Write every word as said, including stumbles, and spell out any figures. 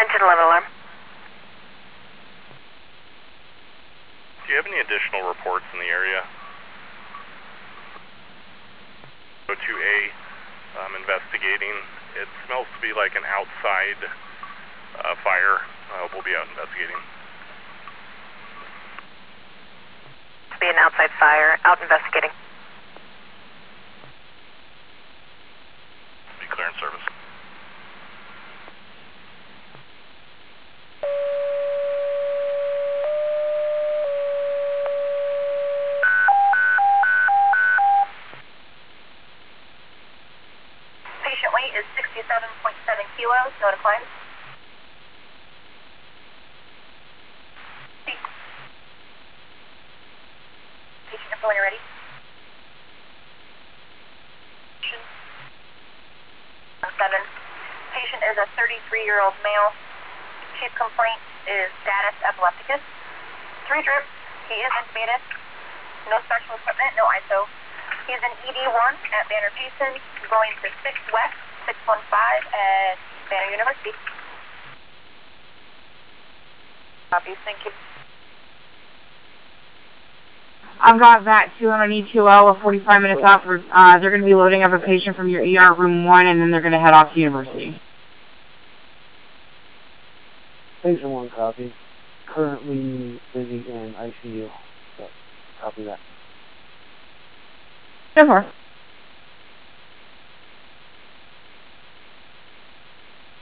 ten eleven alarm. Do you have any additional reports in the area? Go to A, um, investigating. It smells to be like an outside uh, fire. Uh, we'll be out investigating. To be an outside fire, out investigating. Be clear in service. Patient weight is sixty-seven point seven kilos, no decline. Patient info when you're ready. Seven. Patient is a thirty-three-year-old male. Chief complaint is status epilepticus. Three drips. He is intubated. No special equipment, no I S O. He is in E D one at Banner Payson, going to six West, six one five at Banner University. Copy, thank you. I've got that two hundred E two L with forty-five minutes after. Uh, they're going to be loading up a patient from your E R room one, and then they're going to head off to University. Patient one, copy. Currently busy in I C U. So, copy that. So far.